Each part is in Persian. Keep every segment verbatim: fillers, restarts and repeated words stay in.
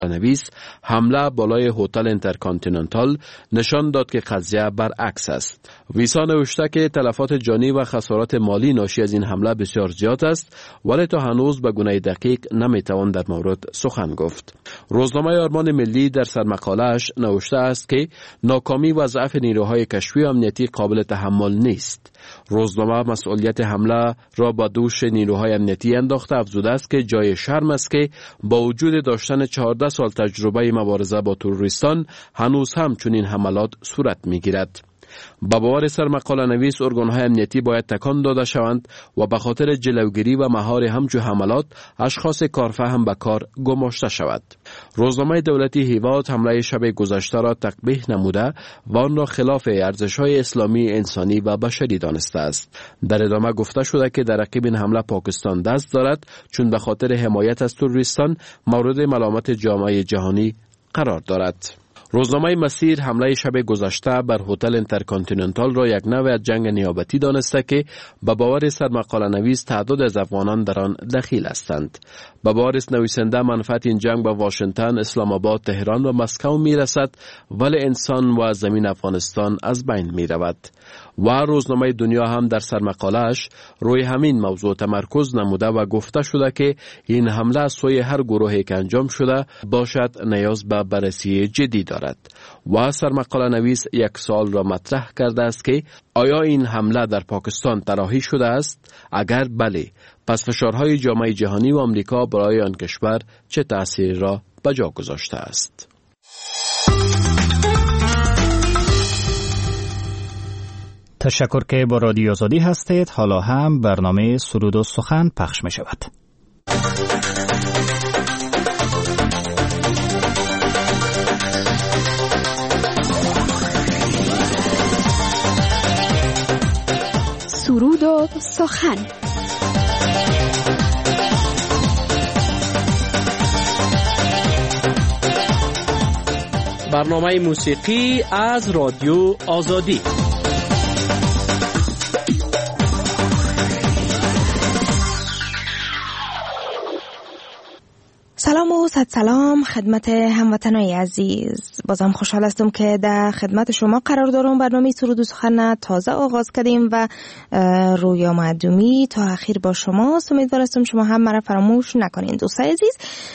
نویس حمله بالای هتل اینترکانتیننتال نشان داد که قضیه برعکس است. ویسا نوشته که تلفات جانی و خسارات مالی ناشی از این حمله بسیار زیاد است، ولی تا هنوز به گونه دقیق نمیتوان در مورد سخن گفت. روزنامه آرمان ملی در سرمقاله‌اش نوشته است که ناکامی و ضعف نیروهای کشفی و امنیتی قابل تحمل نیست. روزنامه مسئولیت حمله را با دوش نیروهای امنیتی انداخته، افزوده است که جای شرم است که با وجود داشتن چهارده سال تجربه مبارزه با تروریستان هنوز هم چنین حملات صورت می‌گیرد. با باور سرمقاله نویس ارگان‌های امنیتی باید تکان داده شوند و به خاطر جلوگیری و مهار همچو حملات اشخاص کارفهم به کار گماشته شود. روزنامه دولتی هیواد حمله شب گذشته را تقبیح نموده و آن را خلاف ارزش‌های اسلامی، انسانی و بشری دانسته است. در ادامه گفته شده که در عقب این حمله پاکستان دست دارد، چون به خاطر حمایت از تروریستان مورد ملامت جامعه جهانی قرار دارد. روزنامه مسیر حمله شب گذشته بر هتل اینترکانتیننتال را یک نوع از جنگ نیابتی دانسته که به باور سرمقاله نویس تعداد از افغانان در آن دخیل هستند. به باور نویسنده منفعت این جنگ به واشنگتن، اسلام آباد، تهران و مسکو می رسد، ولی انسان و زمین افغانستان از بین می رود. و روزنامه دنیا هم در سرمقاله‌اش روی همین موضوع تمرکز نموده و گفته شده که این حمله از سوی هر گروهی که انجام شده باشد نیاز به بررسی جدی دارد. و سرمقاله نویس یک سوال را مطرح کرده است که آیا این حمله در پاکستان طراحی شده است؟ اگر بله، پس فشارهای جامعه جهانی و آمریکا برای آن کشور چه تأثیر را به جا گذاشته است؟ تشکر که با رادیو آزادی هستید. حالا هم برنامه سرود و سخن پخش می شود. سرود و سخن. برنامه موسیقی از رادیو آزادی. سلام و صد سلام خدمت هموطنای عزیز. بازم خوشحال هستم که در خدمت شما قرار دارم. برنامه سرود و سخن تازه آغاز کردیم و رویا معدومی تا اخیر با شما. امیدوار هستم شما هم مرا فراموش نکنین دوستای عزیز.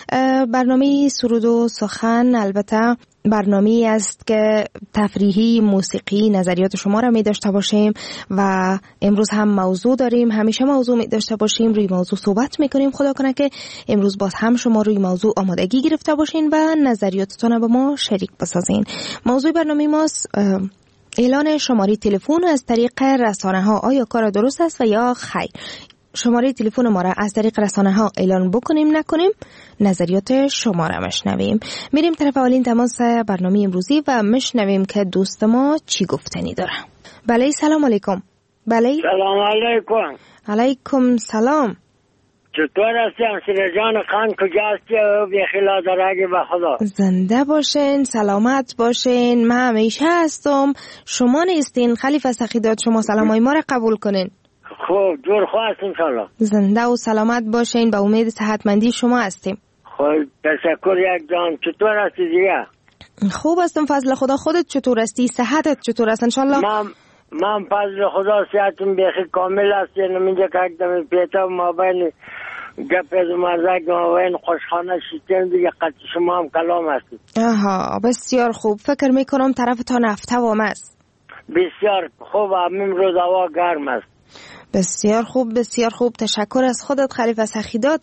برنامه سرود و سخن البته برنامه است که تفریحی، موسیقی، نظریات شما را می داشته باشیم و امروز هم موضوع داریم. همیشه موضوع می داشته باشیم، روی موضوع صحبت می کنیم. خدا کنه که امروز باز هم شما روی موضوع آمادگی گرفته باشین و نظریاتتون را با ما شریک بسازین. موضوع برنامه ماست اعلان شماره تلفن از طریق رسانه ها. آیا کار درست است و یا خیر؟ شماره تلفن ما را از طریق رسانه ها اعلان بکنیم نکنیم، نظریات شما را مشنویم. میریم طرف اولین تماس برنامه امروزی و مشنویم که دوست ما چی گفتنی داره. بله سلام علیکم. بله سلام علیکم. علیکم سلام. چطور هستی همسر جان؟ خان کجا هستی؟ بخیلا درگی به خدا. زنده باشین، سلامت باشین. من همیشه هستم، شما نیستین. خلیفه سخیدات شما سلامای ما را قبول کنین. خوب جور خواه هست انشالله. زنده و سلامت باشین، به امید صحتمندی شما هستیم. خوب تشکر یک جان. چطور هستی دیگه؟ خوب هستم فضل خدا. خودت چطور هستی؟ صحتت چطور است انشالله؟ من من فضل خدا صحتم بیخی کامل است. نمیجا که اکدم پیتا ما بین گپ از مرزک ما بین خوشخانه شیطن دیگه قد شما هم کلام هستید. آها بسیار خوب. فکر میکنم طرف تا نفت هوام است. بسیار خوب. امروز هوا گرم است. بسیار خوب بسیار خوب. تشکر از خودت خلیفه سخیدات.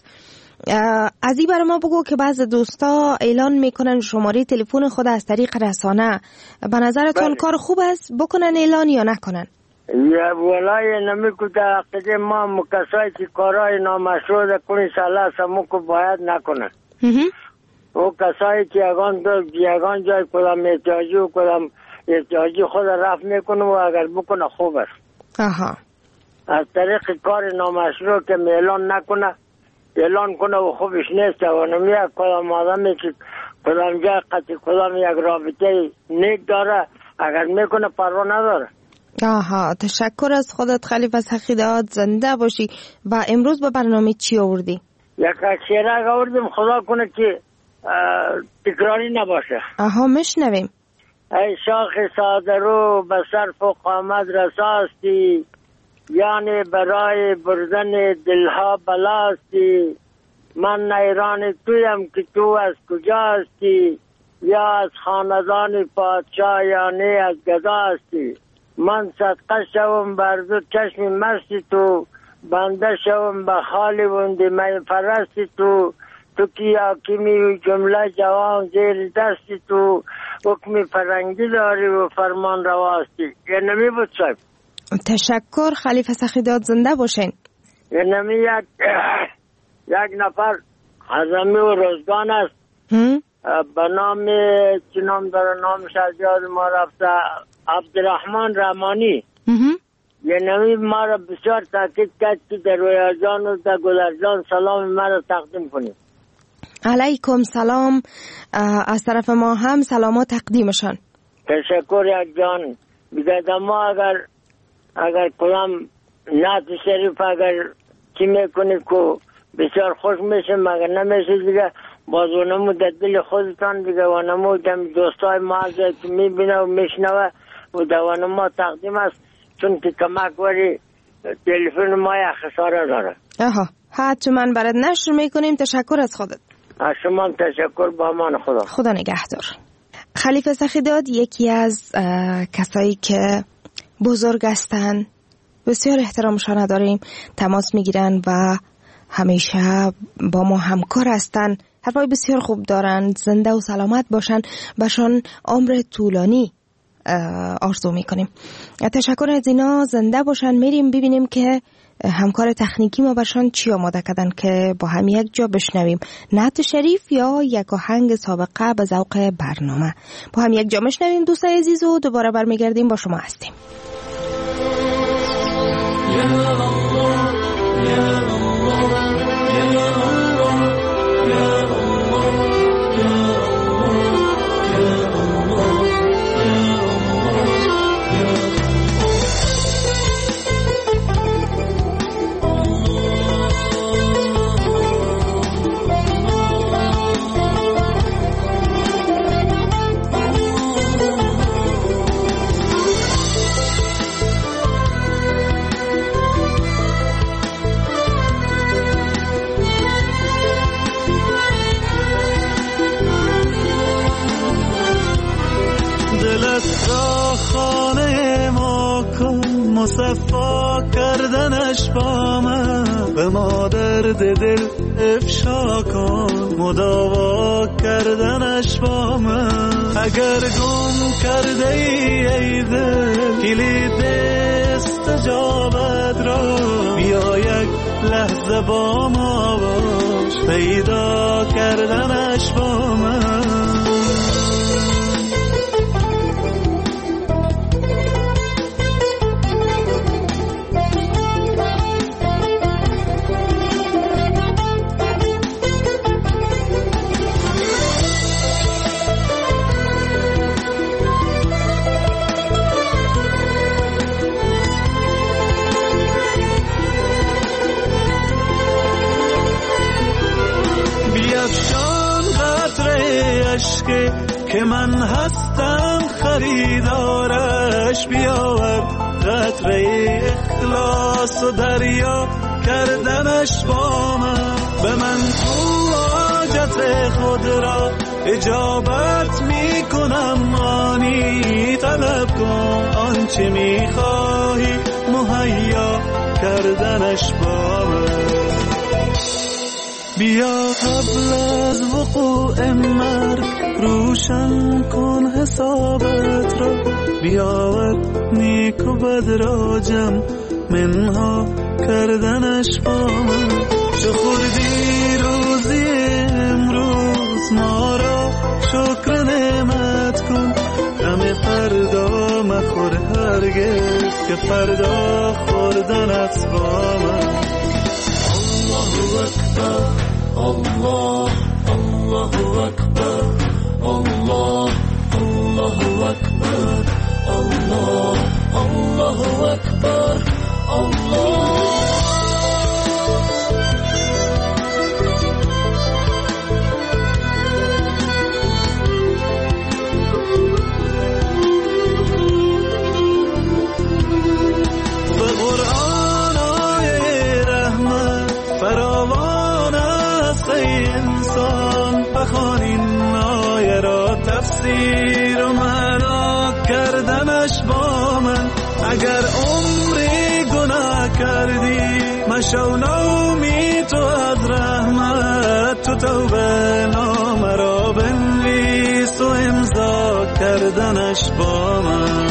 از این برای ما بگو که بعض دوستا اعلان میکنن شماره تلفن خود از طریق رسانه. به نظرتون بله. کار خوب است بکنن اعلان یا نکنن؟ یا ولای نمیکوده عقیده ما مکسایی که کارهای نامشروع کنی ساله سمو که باید نکنن. او کسایی که یگان دو یگان جای کدام احتیاجی و کدام احتیاجی خود رفت میکنه و اگر بکنه خوب است. آها. از طریق کار نامشروع که اعلان نکنه، اعلان کنه و خوبش نیست و نمیه کدام آدمی که کدام جای قطعی کدام یک رابطه نیک داره اگر میکنه پروا نداره. آها تشکر از خودت خلیفه سخیدات. زنده باشی. و امروز به برنامه چی آوردی؟ یک شعره آوردیم. خدا کنه که تکراری نباشه. آها میشنویم. ای شاخ ساده رو به صرف و قامت رساستی، یعنی برای بردن دلها بلاستی. من نیران تویم که تو از کجاستی، یا از خاندان پادشاه یعنی از گداستی. من صدقه شوم بر دو چشم مستی تو، بنده شوم به خالی وندی می فرستی تو. تو کی حاکمی و جمله جوان زیر دستی تو، حکم فرنگی داری و فرمان رواستی. یه نمی بود صاحب. تشکر خلیفه سخیداد، زنده باشین. یه نمی یک یک نفر خزمی و روزگان است به نام چی نام داره، نامش از یاد ما رفته، عبدالرحمن رحمانی. یه نمی ما را بسیار تاکید کرد که در رویاجان و در گلرجان سلام ما را تقدیم کنیم. علیکم سلام، از طرف ما هم سلامات تقدیمشان. تشکر یک جان. بگه ما اگر اگر کلام نعت شریف اگر چی میکنی که بسیار خوش میشه، مگر نمیشه دیگه باز ونمو در دل خودتان دیگه ونمو دم دوستای ما که میبینه و میشنوه و دوانه ما تقدیم است، چون که کمک وری تلفن ما یا خساره داره. آها حتما برات نشر میکنیم. تشکر از خودت. از شما تشکر، با امان خدا. خدا نگهدار. خلیفه سخیداد یکی از کسایی که بزرگ هستن، بسیار احترامشان داریم، تماس میگیرن و همیشه با ما همکار هستن، حرفای بسیار خوب دارن، زنده و سلامت باشن، باشن عمر طولانی آرزو میکنیم. تشکر از اینا، زنده باشن. میریم ببینیم که همکار تکنیکی ما برشان چی آماده کردن که با هم یک جا بشنویم، نعت شریف یا یک آهنگ سابقه به ذوق برنامه. با هم یک جا بشنویم دوستای عزیز و دوباره برمیگردیم با شما هستیم. مصفا کردنش با من، به ما درد دل افشا کن، مداوا کردنش با من. اگر گم کرده ای ای دل کلید استجابت را، بیا یک لحظه با ما باش، پیدا کردنش با من. که من هستم خریدارش، بیاور قطره اخلاص و دریا کردنش با من. به من تو حاجت خود را اجابت می کنم، آنی طلب کن آنچه می خواهی مهیا کردنش با من. بیا قبل از وقوع مرگ روشن کن حسابت را، بیاور نیک و بد را جمع منها کردنش با من. چو خوردی روزی امروز ما را شکر نعمت کن، غم فردا مخور هرگز که فردا خوردن است با من. الله اکبر الله الله اکبر الله الله اکبر الله الله اکبر الله. تفسیر و معنا کردنش با من. اگر عمری گناه کردی مشو نومی تو از رحمت، تو توبه نام را بنویس و امضا کردنش با من.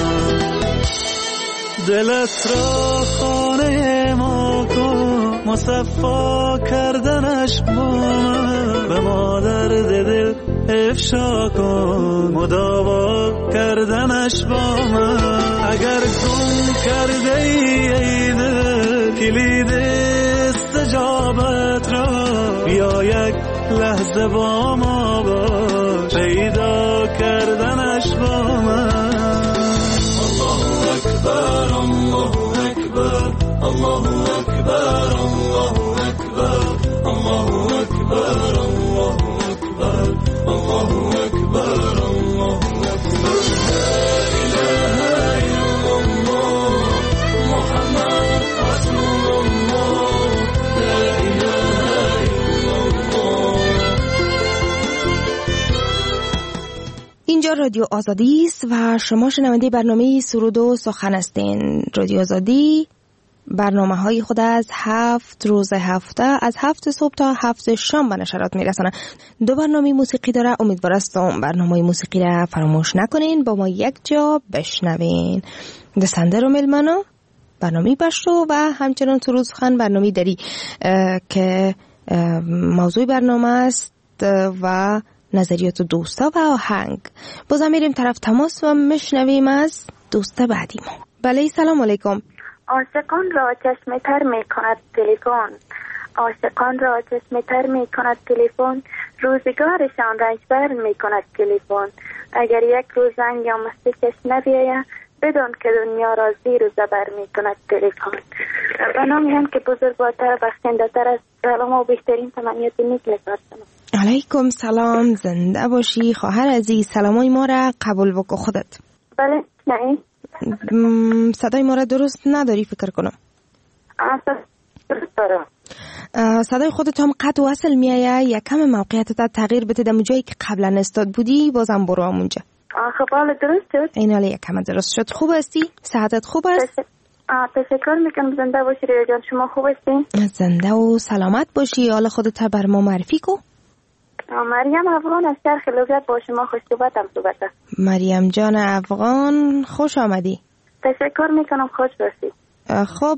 دلت را خانه ما کن مصفا کردنش با من. به ما درد دل افشا کن مداوا کردنش با من. اگر گم کرده ای دل کلید استجابت را، بیا یک لحظه با ما باش پیدا کردنش با من. الله اکبر الله اکبر الله اکبر الله اکبر الله اکبر الله اکبر الله اکبر الله اکبر. لا اله الا الله محمد رسول الله. لا اله الا الله. اینجا رادیو آزادی است و شما شنونده برنامه سرود و سخن هستین. رادیو آزادی برنامه های خود از هفت روز هفته از هفت صبح تا هفت شام به نشرات میرسانه. دو برنامه موسیقی داره، امیدوار هستم برنامه موسیقی را فراموش نکنین، با ما یک جا بشنوین. دستنده رو ملمانا برنامه بشتو و همچنان سرود سخن برنامه داری که موضوع برنامه است و نظریات دوستا و آهنگ. بازم میریم طرف تماس و مشنویم از دوست بعدی ما. بله سلام علیکم. عاشقان را چشم تر می کند تلفن، عاشقان را چشم تر می کند تلفن، روزگارشان رنجبر می کند تلفن. اگر یک روز زنگ یا مسیجش نبیاید، بدون که دنیا را زیر و زبر می کند تلفن. به نامی هم که بزرگوارتر و بخشنده تر از سلام و بهترین تمنیات نیک می‌فرستم. علیکم سلام، زنده باشی خواهر عزیز. سلامای ما را قبول بکن خودت. بله نه صدای ما را درست نداری فکر کنم. درست دارم. صدای خودت هم قطع و اصل میایه، یکم موقعیتت تغییر بده. در جایی که قبلا استاد بودی بازم برو همونجا. خب حالا درست شد؟ این حالا یکم درست شد. خوب هستی؟ صحتت خوب است؟ تشکر میکنم. زنده باشی ریو جان. شما خوب هستین؟ زنده و سلامت باشی. حالا خودت بر ما معرفی کو. مریم افغان از شرق لوگت با شما خوش صحبتم صحبت است. مریم جان افغان خوش آمدی. تشکر میکنم، خوش باشی. خب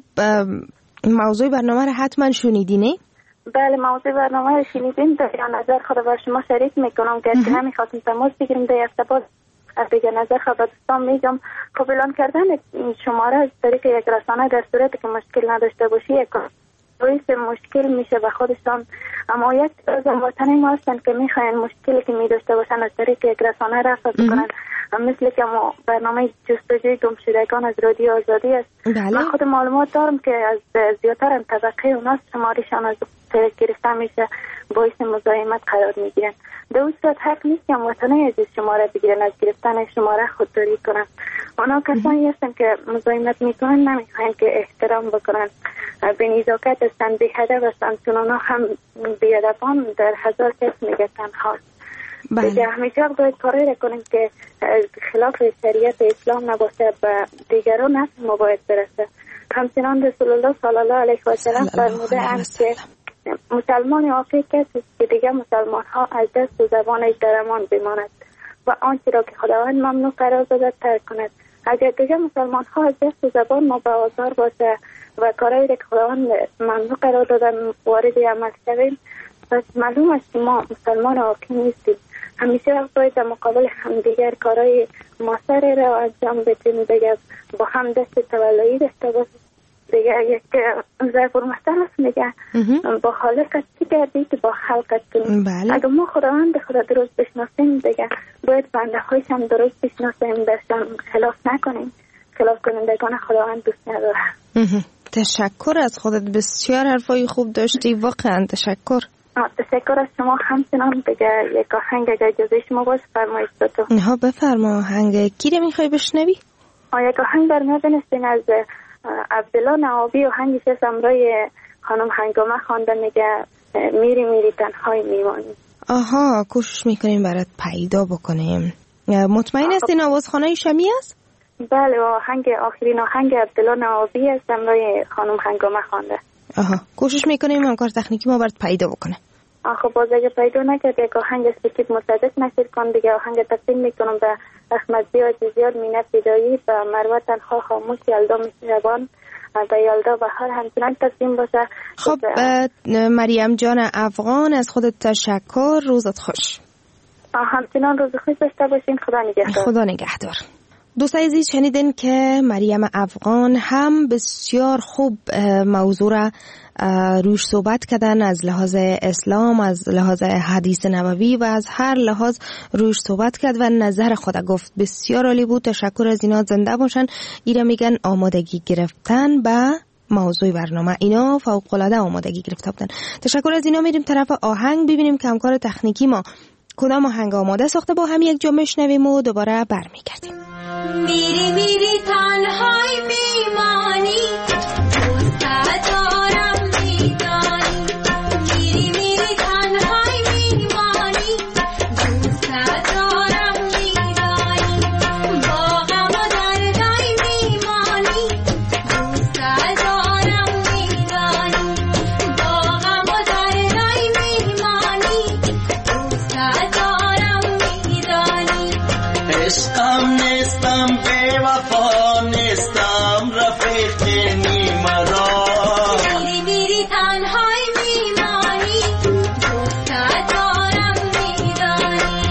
موضوع برنامه رو حتما شنیدی نه؟ بله موضوع برنامه رو شنیدیم. در نظر خود با شما شریک میکنم که اصلا نمیخواستیم تماس بگیریم. در ارتباط دیگه نظر خود با دوستان میگم خب اعلام کردن شماره از طریق یک رسانه در صورتی که مشکل نداشته باشی یک باعث مشکل میشه به خودشان. اما یک از وطنی ما هستن که میخواین مشکلی که میداشته باشن از طریق یک رسانه رفع بکنن، مثل که ما برنامه جستجوی گمشدگان از رادیو آزادی است. بله. من خود معلومات دارم که از زیادتر طبقه اوناست شمارشان از طریق گرفته میشه، باعث مزاحمت قرار میگیرن. دوستات حق نیست که وطنی از شماره بگیرن، از گرفتن شماره خودداری کنن. اونا کسانی هستن که مزاحمت میکنن، نمیخواین که احترام بکنن، به نزاکت هستن، بی هدف هستن، چون اونا هم بی هدفان در هزار کس میگه تنها. بله. همیشه باید کاری کنیم که خلاف شریعت اسلام نباشه، به دیگران نفس ما باید برسه. همچنان رسول الله صلی الله علیه و سلم فرموده اند که مسلمان عاقل کسی است که دیگه مسلمان ها از دست و زبانش در امان بماند و آنچه را که خداوند ممنوع قرار داده ترک کند. اگر دیگه مسلمان ها از دست و زبان ما به آزار باشه و کارهایی که خداوند ممنوع قرار دادن وارد عمل شویم، پس معلوم است که ما مسلمان عاقل نیستیم. همیشه باید در مقابل همدیگر کارهای مؤثر را انجام بدیم، دیگه با هم دست تولایی داشته باشیم. دیگه یک ضرب المثل است میگه با خالقت چی کردی که با خلقت کنیم. بله. اگر ما خداوند خدا درست بشناسیم دیگه باید بنده هایش هم درست بشناسیم، داشتن خلاف نکنیم. خلاف کنندگان خداوند دوست نداره. تشکر از خودت، بسیار حرفای خوب داشتی، واقعا تشکر. تشکر از شما. همچنان دیگه یک آهنگ اگر اجازه شما باشه فرمایید تو. ها بفرما. آهنگ کی رو میخوای بشنوی؟ یک آهنگ برنامه بنستین از عبدالله نوابی، آهنگش از امرای خانم هنگامه خوانده، میگه میری میری تنهای میمانی. آها، کوشش میکنیم برات پیدا بکنیم. مطمئن هستین آوازخوانه شمی است؟ بله، آهنگ آخرین آهنگ عبدالله نوابی است، برای خانم هنگامه خوانده. آها، کوشش میکنیم همکار تکنیکی ما برات پیدا بکنه. آخه باز اگه پیدا نکرد یک آهنگ سپید مصدق نشد کن دیگه، آهنگ تقدیم میکنم به احمد زیا عزیزیار، مینه فدایی و مروه تنها خاموش، یلدا مهربان و یلدا بهار همچنان تقدیم باشه. خب مریم جان افغان، از خودت تشکر، روزت خوش. همچنان روز خوش داشته باشین. خدا نگهدار. خدا نگهدار. دوستای عزیز، شنیدین که مریم افغان هم بسیار خوب موضوع را روش صحبت کردن، از لحاظ اسلام، از لحاظ حدیث نبوی و از هر لحاظ روش صحبت کرد و نظر خود گفت. بسیار عالی بود. تشکر از اینا، زنده باشن. اینا میگن آمادگی گرفتن به موضوع برنامه، اینا فوق العاده آمادگی گرفته بودن. تشکر از اینا. میریم طرف آهنگ ببینیم که همکار تکنیکی ما کدام آهنگ آماده ساخته، با هم یک جا میشنویم و دوباره برمیگردیم. میری میری تنهای میمانی، دوست دارم میدانی. میری میری تنهای میمانی، دوست دارم میدانی. با غم و دردای میمانی، دوست دارم میدانی. با غم و دردای میمانی، دوست دارم میدانی. عشقم نیستم، بی وفا نیستم، رفیق نیمرا. میری میری تنهای میمانی، دوست دارم میدانی.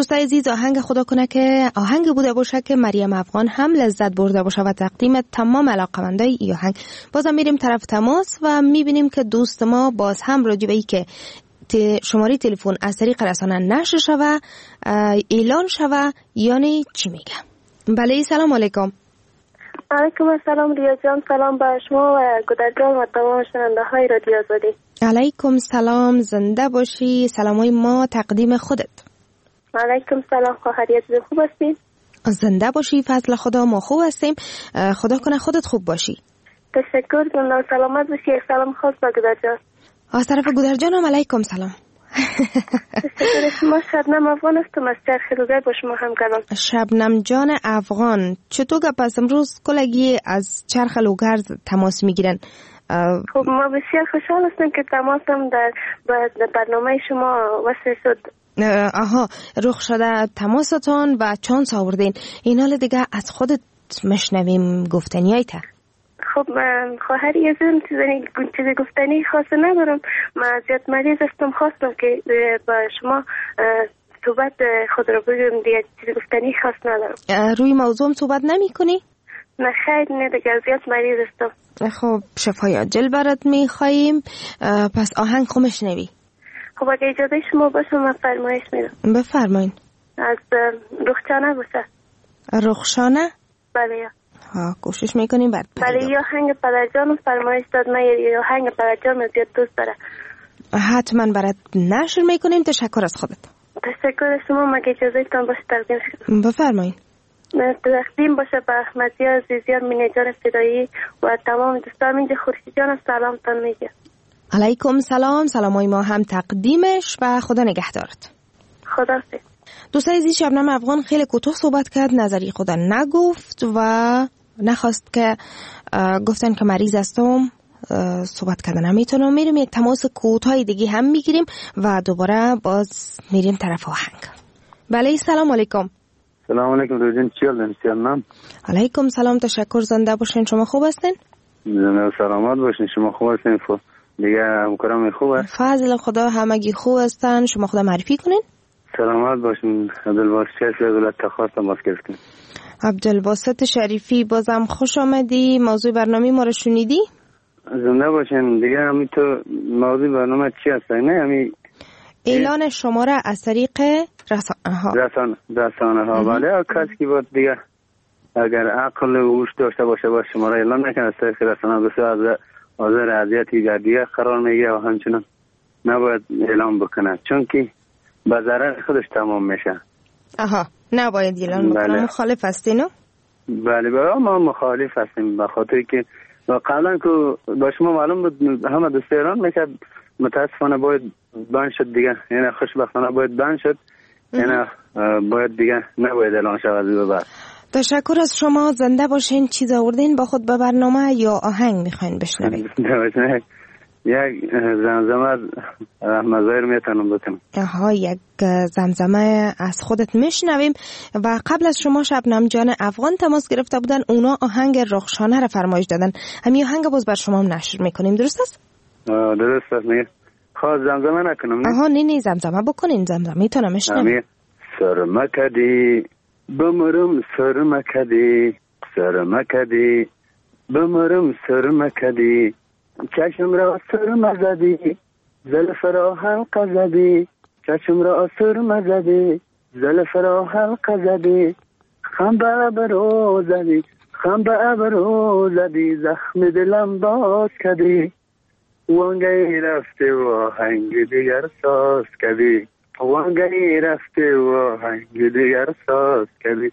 دوستای عزیز، آهنگ خدا کنه که آهنگ بوده باشه که مریم افغان هم لذت برده باشه و تقدیم تمام علاقه‌مندای این آهنگ. بازم میریم طرف تماس و میبینیم که دوست ما باز هم راجع به این که شماره تلفن از طریق رسانه نشر شوه، اعلان شوه، یعنی چی میگه؟ بله، سلام علیکم. علیکم السلام ریا جان، سلام به شما و گودر جان و تمام شنونده های رادیو آزادی. علیکم سلام، زنده باشی. سلامای ما تقدیم خودت. علیکم سلام خواهری عزیز، خوب هستین؟ زنده باشی، فضل خدا، ما خوب هستیم. خدا کنه خودت خوب باشی. تشکر، زنده سلامت باشی. یک سلام خاص به گودر جان. از طرف گودر جانم علیکم سلام. تشکر. شما شبنم افغان هستم از چرخ لوگر با شما هم کردم. شبنم جان افغان، چطور پس امروز کلگی از چرخ لوگر تماس میگیرن؟ خب ما بسیار خوشحال هستیم که تماسم در برنامه شما وصل شد. آها، رخ شده تماستان و چانس آوردین. این حال دیگه از خودت مشنویم گفتنیایت. خب من خواهری ازم چیزی گفتنی خاصی ندارم. من زیاد مریض هستم، خواستم که با شما صحبت خود رو بگم، دیگه چیزی گفتنی خاص ندارم. روی موضوع صحبت نمی کنی؟ نه خیر، نه دیگه زیاد مریض هستم. خب شفای عاجل برات می خواهیم. پس آهنگ خو مشنوی. خب اگه اجازه شما باشه من فرمایش میدم. بفرمایین. از رخشانه باشه. رخشانه؟ بله یا ها، کوشش میکنیم بعد. بله، یا آهنگ پدرجانم فرمایش داد، من یا آهنگ پدرجانم زیاد دوست دارم. حتما برات نشر میکنیم. تشکر از خودت. تشکر از شما. مگه اجازه تان باشه تقدیم شد. بفرمایین. تقدیم باشه به احمدی عزیزیان، مینه جان فدایی و تمام دوستان. اینجا خورشید جان سلام تان میگه. علیکم سلام. سلامای ما هم تقدیمش و خدا نگهدارت. خدا حافظ. دوستای عزیز، شبنم افغان خیلی کوتاه صحبت کرد، نظری خدا نگفت و نخواست که گفتن که مریض هستم صحبت کردن نمیتونم. میریم یک تماس کوتاه دیگه هم میگیریم و دوباره باز میریم طرف آهنگ. بله، سلام علیکم. سلام علیکم روزین، چی حالین؟ سلام. علیکم سلام، تشکر. زنده باشین. شما خوب هستین؟ زنده سلامت باشین. شما خوب هستین؟ دیگه همکارم خوب است؟ فضل خدا همگی خوب هستن. شما خدا معرفی کنین. سلامت باشین. عبدالباسط شریفی از ولایت تخار تماس گرفتیم. عبدالباسط شریفی، بازم خوش آمدی. موضوع برنامه ما رو شنیدی؟ زنده باشین. دیگه همین تو موضوع برنامه چی هست؟ نه همین اعلان شماره از طریق رسانه ها. رسانه رسانه ها. بله، کسی که بود دیگه اگر عقل و هوش داشته باشه با شماره اعلان نکنه از طریق رسانه، بسیار از آزار اذیتی گردیه قرار میگه و همچنان نباید اعلام بکنه، چون که به ضرر خودش تمام میشه. آها، نباید اعلان بکنه. بله. مخالف هستینو؟ بله بله، ما مخالف هستیم، به خاطر که قبلا که با شما معلوم بود همه دوست ایران میکرد، متاسفانه باید بند شد دیگه، یعنی خوشبختانه باید بند شد، یعنی باید دیگه نباید اعلان شود به بعد. تشکر از شما. زنده باشین. چیز آوردین با خود به برنامه یا آهنگ میخواین بشنوین؟ یک زمزمه از احمد ظاهر میتونم بتونم. آها، یک زمزمه از خودت میشنویم. و قبل از شما شبنم جان افغان تماس گرفته بودن، اونا آهنگ رخشانه را فرمایش دادن. همین آهنگ باز بر شما هم نشر میکنیم. درست است؟ درست است. میگه خواست زمزمه نکنم؟ آها، نه نه، زمزمه بکنین. زمزمه میتونم میشنویم. سرمکدی بمرم سرمکدی سرمکدی بمرم سرمکدی چشم را سرم زدی زلف را حلقه زدی چشم را سرم زدی زلف را حلقه زدی خم به ابرو زدی خم به ابرو زدی زخم دلم باز کردی وانگهی رفته و آهنگ دیگر ساز کردی وانگهی رفته و آهنگ دیگر ساز کردی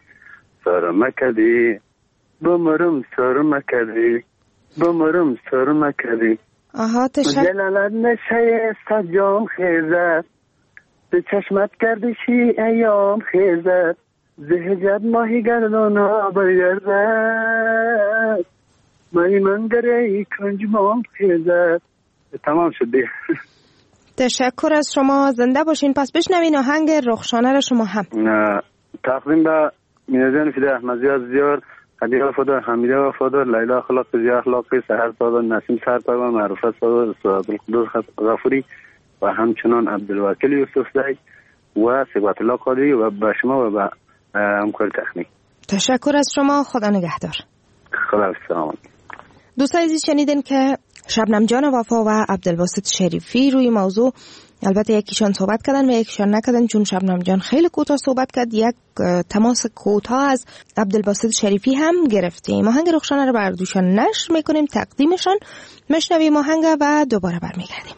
سرمکدی بمرم سرمکدی بمرم سرمکدی. آها، تشکر. جلالت نشه سجام خیزد به چشمت کردشی ایام خیزد زهجت ماهی گردانا برگردد مایی من دره کنجمام خیزد. تمام شد دیگه. تشکر از شما. زنده باشین. پس بشنوین آهنگ رخشانه را شما هم. نه، تقدیم به مینزین فیده احمدی از زیار، حدیقه وفادار، حمیده وفادار، لیلا اخلاق، زیا اخلاقی، سحر سادار، نسیم سحر پایبان، معروفت سادار، سعاد القدوس غفوری و همچنان عبدالوکیل یوسف زی و ثبات الله قادری و به شما و به همکار تکنیک. تشکر از شما. خدا نگهدار. خدا سلامت. دوستان عزیز شنیدین که شبنم جان وفا و عبدالباسط شریفی روی موضوع البته یکیشان صحبت کردن و یکیشان نکردن، چون شبنم جان خیلی کوتاه صحبت کرد. یک تماس کوتاه از عبدالباسط شریفی هم گرفتیم. آهنگ رخشانه رو بر دوشان نشر میکنیم، تقدیمشان مشنویم آهنگ و دوباره برمیگردیم.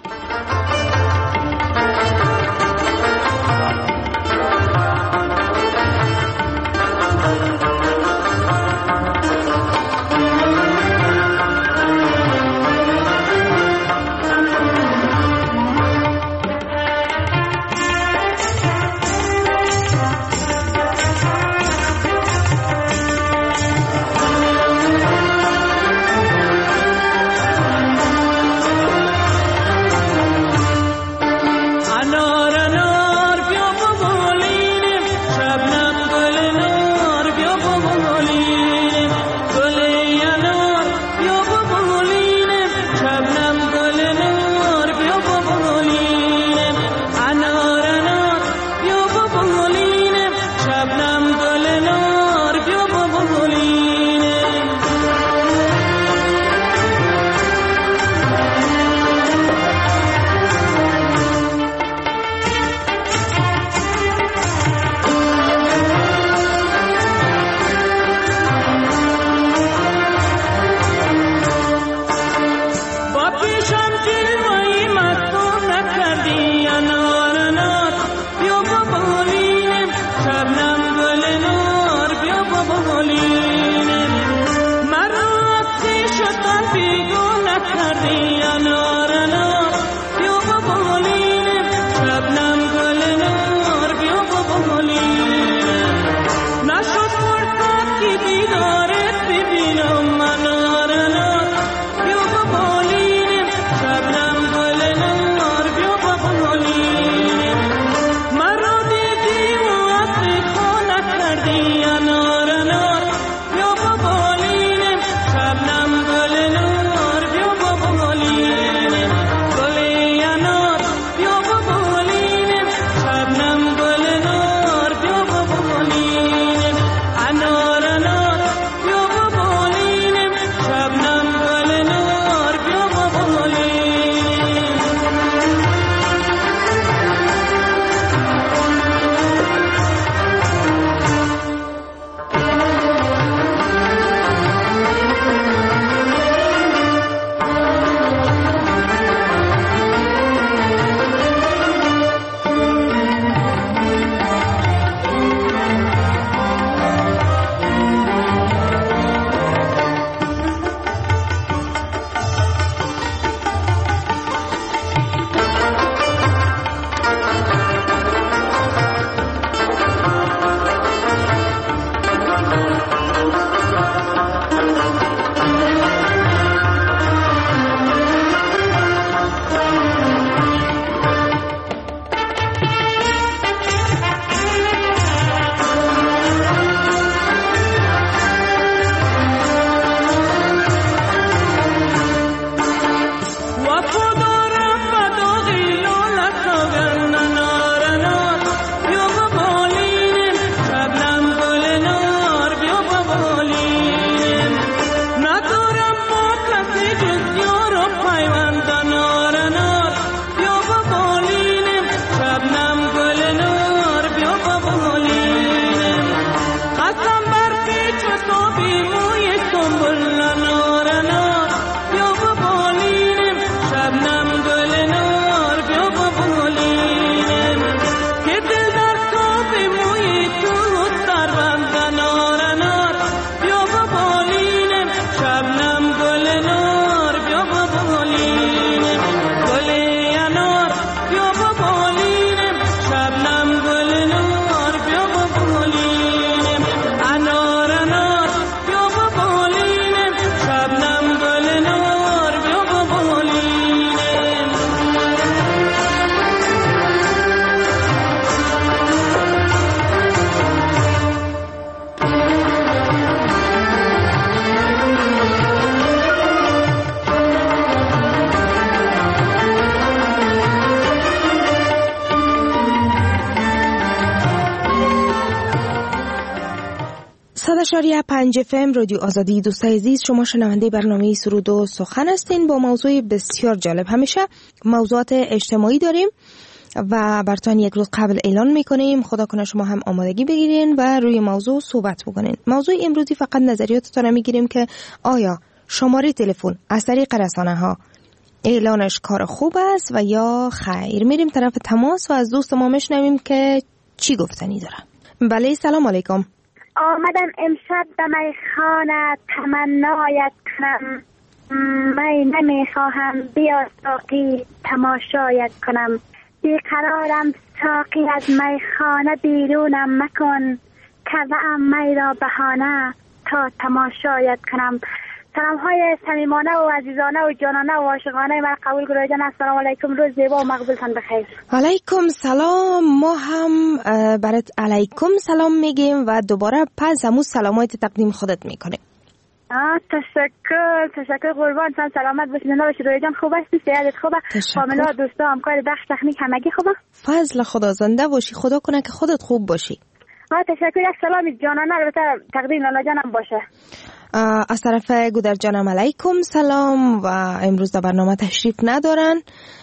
صد اشاری پنج اف ام رادیو آزادی. دوستای عزیز، شما شنونده برنامه سرود و سخن هستین با موضوع بسیار جالب. همیشه موضوعات اجتماعی داریم و براتون یک روز قبل اعلان میکنیم. خدا کنه شما هم آمادگی بگیرین و روی موضوع صحبت بکنین. موضوع امروزی فقط نظریاتتون میگیریم که آیا شماره تلفن از طریق رسانه ها اعلانش کار خوب است و یا خیر. میریم طرف تماس و از دوست ما میشنویم که چی گفتنی داره. بله، سلام علیکم. آمدم امشب به میخانه تمنایت کنم، می نمیخواهم بیا ساقی تماشایت کنم. بیقرارم ساقی از میخانه بیرونم مکن، کرده‌ام می را بهانه تا تماشایت کنم. سلام های صمیمانه و عزیزانه و جانانه و عاشقانه من قبول کنید. السلام علیکم، روز زیبا و مقبولتان بخیر. علیکم سلام. ما هم برات علیکم سلام میگیم و دوباره پس همون سلامات تقدیم خودت میکنیم. آه تشکر تشکر قربان. تن سلامت باشید. نه باشید روی جان خوب هستی؟ صحت خوبه؟ فامیلا دوستا همکار بخش تکنیک همگی خوبه؟ فضل خدا. زنده باشی. خدا کنه که خودت خوب باشی. آه تشکر. یک سلام جانانه البته تقدیم لالا جانم باشه. از طرف گودر جانم علیکم سلام و امروز در برنامه تشریف ندارن.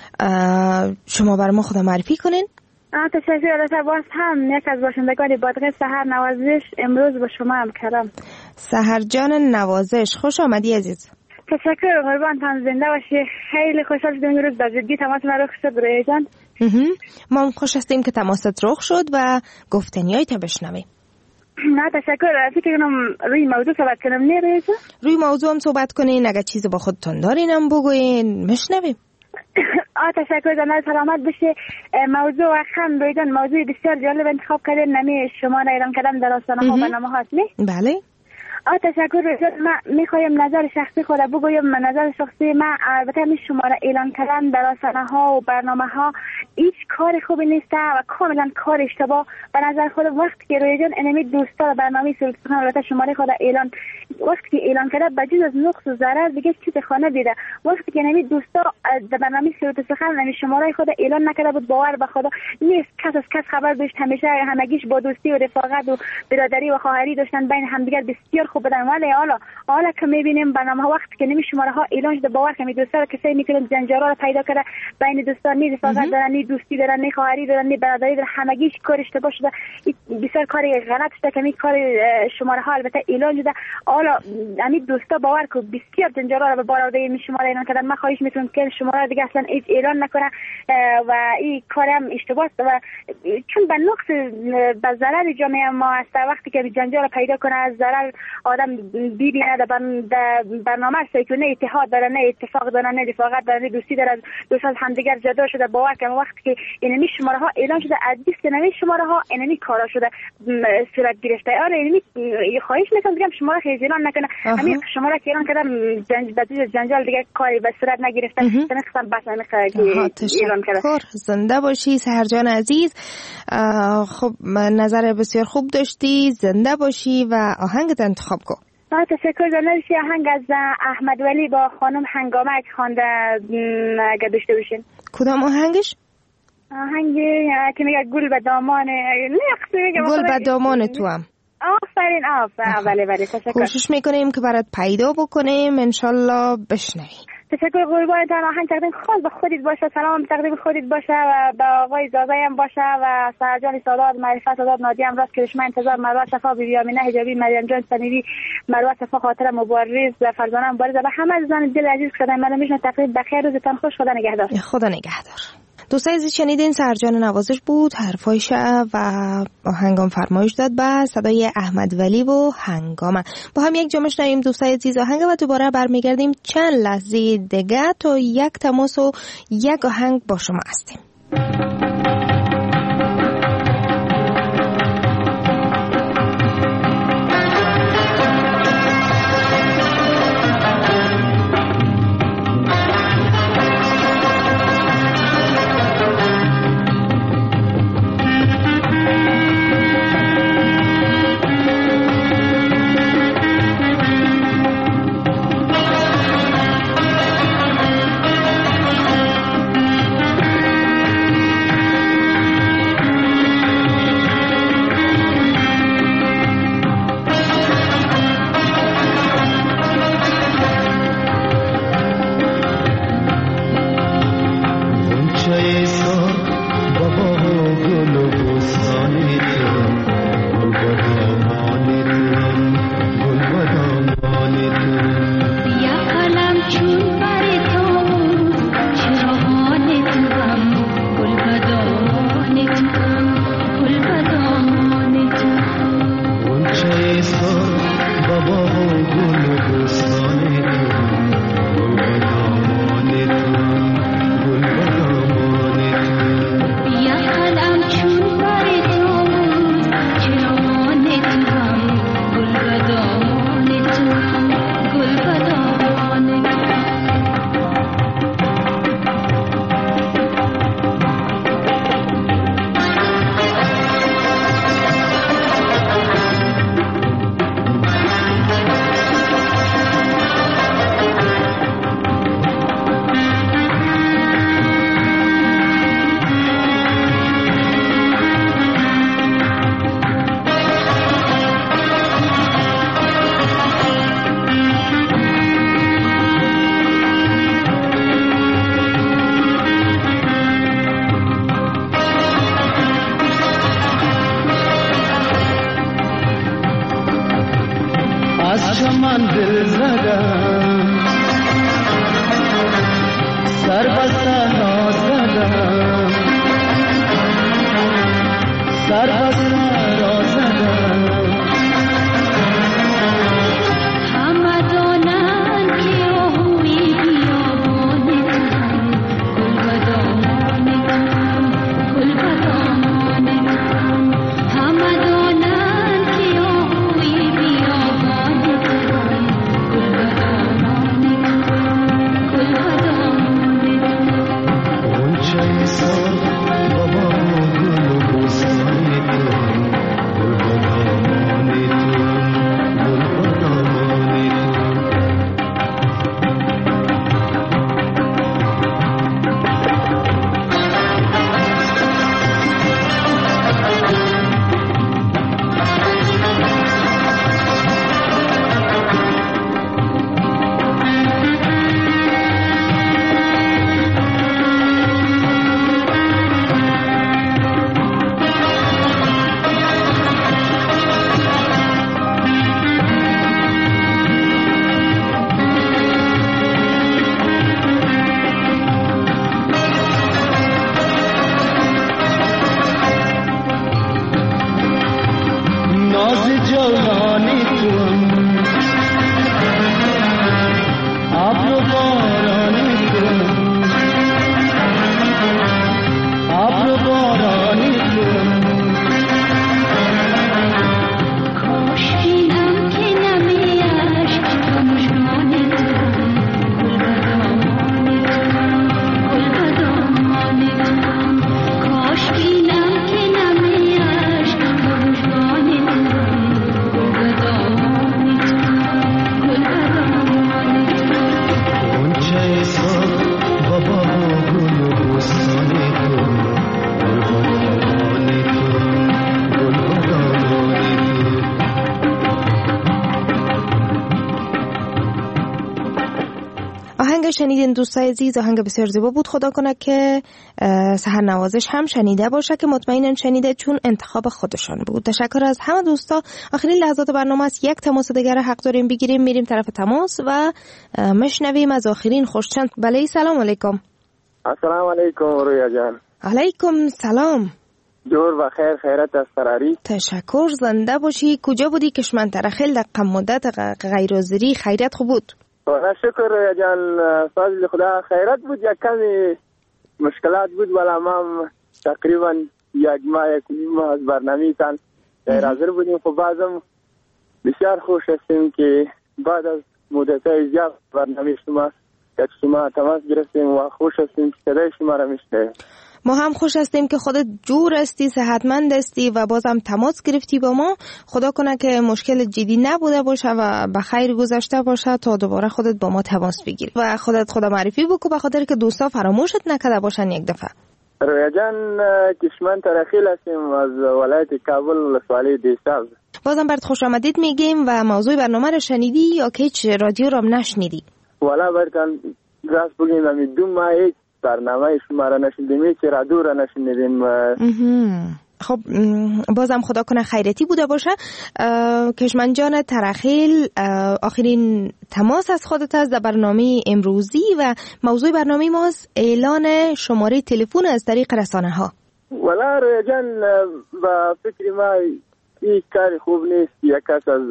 شما بر ما خدا معرفی کنین. تشکر. البته باز هم یک از باشندگان بادغه سحر نوازش امروز با شما هم کردم. سحر جان نوازش، خوش آمدی عزیز. تشکر قربان. تان زنده باشی. خیلی خوشحال شدم امروز در جدی تماس ما رخ شد روی جان. ما هم خوش هستیم که تماست رخ شد و گفتنیای تا بشنویم. نه تشکر. فکر کنم روی موضوع صحبت کنم. نه روی جان روی موضوع هم صحبت کنین. اگر چیزی با خودتون دارین هم بگوین میشنویم. آه تشکر. زنده سلامت بشه. موضوع واقعا روی جان موضوع بسیار جالب انتخاب کردین. نمی شما را اعلام کردم در آستانه ها برنامه هاست نه؟ بله. آه تشکر. من میخوایم نظر شخصی خود بگویم. من نظر شخصی من البته می شما را اعلان کردن در آستانه ها و برنامه ها هیچ کار خوبی نیست و کاملا کار اشتباه به نظر خود. وقتی که روی جان انمی دوستا برنامه سرود سخن البته شماره خود اعلان وقتی که اعلان کرده بجز از نقص و ضرر دیگه چیز خانه دیده. وقتی که انمی دوستا در برنامه سرود سخن انمی شماره خود اعلان نکرده بود باور به خدا نیست کس از کس خبر داشت. همیشه همگیش با دوستی و رفاقت و برادری و خواهری داشتن بین همدیگر بسیار خوب بودن. ولی حالا حالا که میبینیم برنامه ها وقتی که نمی شماره ها اعلان شده باور کنید دوستا رو کسایی میکنن جنجالا رو پیدا کرده بین دوستان. نی رفاقت دارن، نی دوستی دارن، نی خواهری دارن، نی برادری دارن. همگیش کار اشتباه شده. بسیار کار غلط شده که می کار شماره ها البته اعلان شده. حالا همین دوستا باور کو بسیار جنجالا رو به بار آورده. می شماره اعلان کردن. من خواهش میکنم که شماره دیگه اصلا اعلان نکنه و این کارم اشتباه است و چون به نقص به ضرر جامعه ما است. وقتی که جنجال پیدا کنه از ضرر آدم ببینه در برنامه است که نه اتحاد داره، نه اتفاق داره، نه رفاقت داره، نه دوستی داره، دوست از همدیگر جدا شده. باور کنم وقتی که اینمی شماره ها اعلان شده از بیست نمی شماره ها اینمی کارا شده صورت گرفته. آره اینمی خواهش میکنم دیگه شماره خیلی اعلان نکنه. همین شماره که اعلان کردم جنج بدیج جنجال دیگه کاری به صورت نگرفته. تنخصم بس نمیخواد که اعلان کرده. زنده باشی سحر جان عزیز. خب نظر بسیار خوب داشتی. زنده باشی و آهنگت انتخاب کن. تشکر. زنده آهنگ از احمد ولی با خانم هنگامه خوانده اگه داشته باشین. کدام آهنگش؟ آهنگ که میگه گل به دامان گل به دامان تو هم. آفرین. آفرین. بله بله تشکر. کوشش میکنیم که برات پیدا بکنیم انشالله بشنوی. تشکر قربانتان. آهنگ تقدیم خاص به خودت باشه. سلام تقدیم خودت باشه و به آقای زازه هم باشه و سرجان سادات معرفت سادات نادی هم راست کرشمه انتظار مروت صفا بیبی آمینه حجابی مریم جان سنیدی مروت صفا خاطر مبارز و فرزانه مبارز و همه عزیزان دل عزیز شدن من میشن تقریبا بخیر روزتان خوش. خدا نگهدار. خدا نگهدار. دوستای عزیز شنیدین سرجان نوازش بود. حرفایش و هنگام فرمایش داد به صدای احمد ولی و هنگام. با هم یک جمعش نریم دوستای عزیز آهنگ و دوباره برمیگردیم چند لحظه دیگه تا یک تماس و یک آهنگ با شما هستیم. شنیدین دوستای عزیز، آهنگ بسیار زیبا بود. خدا کنه که سحر نوازش هم شنیده باشه که مطمئناً شنیده، چون انتخاب خودشان بود. تشکر از همه دوستا. آخرین لحظات برنامه است. یک تماس دیگر حق داریم بگیریم، میریم طرف تماس و مشنویم از آخرین خوشچند. بله، سلام علیکم. السلام علیکم رویا جان. علیکم سلام. جور و خیر، خیرت از فراری. تشکر، زنده باشی. کجا بودی کشمن ترخیل در کم مدت غیرحاضری؟ خیرت خوب بود؟ شکر رویا جان، فضل خدا خیرت بود. یک کمی مشکلات بود ولی ما تقریبا یک ماه یک ماه از برنامه تان غیر حاضر بودیم. خب بازم بسیار خوش هستیم که بعد از مدت زیاد برنامه شما که شما تماس گرفتیم و خوش هستیم که صدای شما را میشنویم. ما هم خوش هستیم که خودت جور استی، صحتمند استی و بازم تماس گرفتی با ما. خدا کنه که مشکل جدی نبوده باشه و به خیر گذشته باشه تا دوباره خودت با ما تماس بگیری و خودت خدا معرفی بکو، به خاطر که دوستا فراموشت نکرده باشن یک دفعه. رویا جان، کشمن ترخیل هستیم از ولایت کابل، ولسوالی دیساز. بازم برات خوش آمدید میگیم. و موضوع برنامه رو شنیدی یا که هیچ رادیو رو هم نشنیدی؟ والا برتان راست بگیم همی دو ماه هیچ برنامه شما را نشنیدیم، هیچ رادیو را نشنیدیم. خب بازم خدا کنه خیرتی بوده باشه. کشمن جان ترخیل، آخرین تماس از خودت است در برنامه امروزی و موضوع برنامه ماست اعلان شماره تلفن از طریق رسانه ها. والا رویا جان، با فکر ما این کار خوب نیست. یک کس از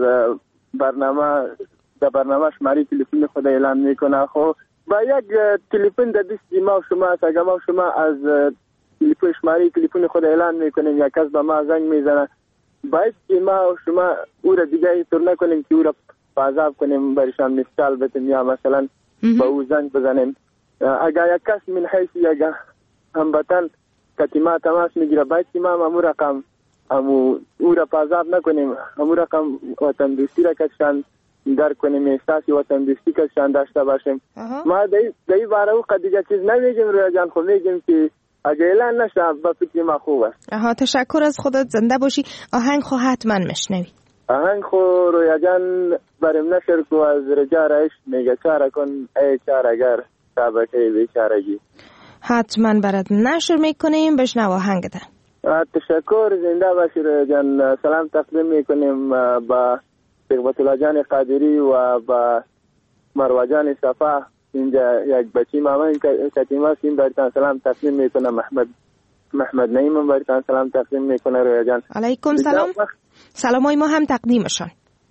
برنامه در برنامه شماره تلفن خود اعلام میکنه. خب با یک تلفن در دست ما و شما است. اگر ما و شما از تلفن شماره تلفن خود اعلان میکنیم، یک کس به ما زنگ میزنه، باید که ما و شما او را دیگه اینطور نکنیم که او را عذاب کنیم، برشان مثال بتیم یا مثلا با او زنگ بزنیم. اگر یک کس من حیث یک هموطن که ما تماس میگیره، باید که ما همو رقم همو او را عذاب نکنیم، همو رقم وطن دوستی را کشان در کنیم، احساسی وطن دوستی کشان داشته باشیم. ما در این باره او دیگه چیز نمیگیم رویا جان، خود میگیم که اگه اعلان نشه با فکر ما خوب است. آها، تشکر از خودت، زنده باشی. آهنگ خو حتما مشنوی. آهنگ خو رویا جان بریم نشر کو از رجا رایش میگه چاره کن ای چاره‌گر شبکه بیچارگی. حتما برات نشر میکنیم، بشنو آهنگ ده. تشکر، زنده باشی رویا جان. سلام تقدیم میکنیم با شیخ الله جان قادری و با مروه جان صفا. اینجا یک بچی مامان کتیما است، این برتان سلام تقدیم میکنه. محمد محمد نعیم برتان سلام تقدیم میکنه رویا جان. علیکم سلام. سلامای ما هم تقدیمشان.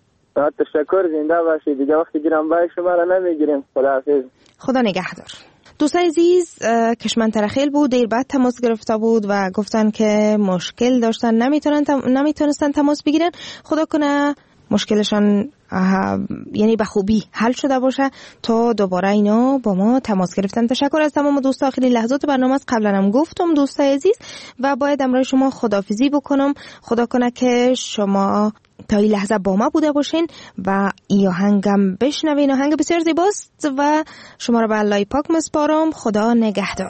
تشکر، زنده باشید. دیگه وقتی گیرم بای شما را نمیگیریم. خداحافظ. خدا نگهدار. دوستای عزیز، کشمن ترخیل بود، دیر بعد تماس گرفته بود و گفتن که مشکل داشتن، نمیتونن تم... نمیتونستن تماس بگیرن. خدا کنه مشکلشان یعنی به خوبی حل شده باشه تا دوباره اینا با ما تماس گرفتن. تشکر از تمام دوستا. خیلی لحظات برنامه از قبلا هم گفتم دوستای عزیز و باید امروز شما خداحافظی بکنم. خدا کنه که شما تا این لحظه با ما بوده باشین و این آهنگم بشنوین. آهنگ بسیار زیباست و شما رو به الله پاک مسپارم. خدا نگهدار.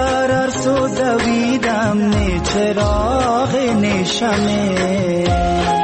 چراغ نشمه